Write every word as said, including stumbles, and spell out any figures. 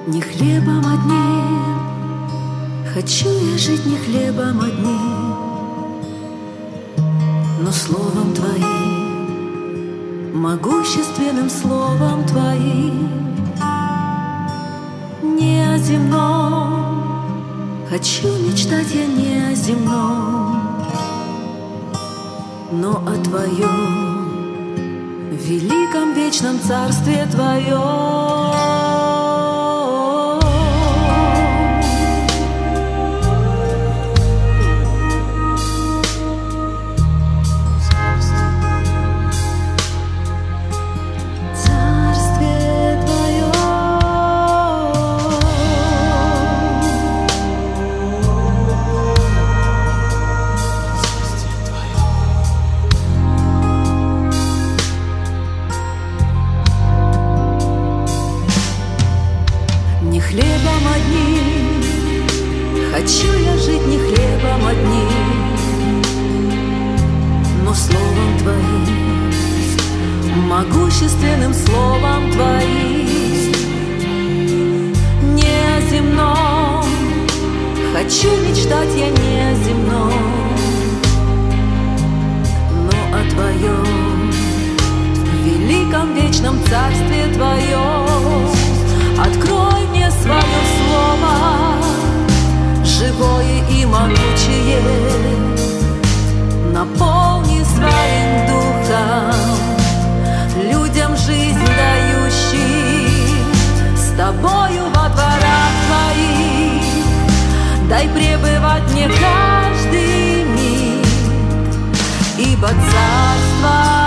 Не хлебом одним хочу я жить, не хлебом одним, но словом Твоим, могущественным словом Твоим. Не о земном хочу мечтать я, не о земном, но о Твоем великом вечном царстве Твоем. Не хлебом одним хочу я жить, не хлебом одним, но словом Твоим, могущественным словом Твоим. Не о земном хочу мечтать я, не о земном, но о Твоем великом вечном царстве Твоем. Открой мне свое слово, живое и могучее, наполни своим духом, людям жизнь дающий, с Тобою во дворах Твоих. Дай пребывать мне каждый миг, ибо царство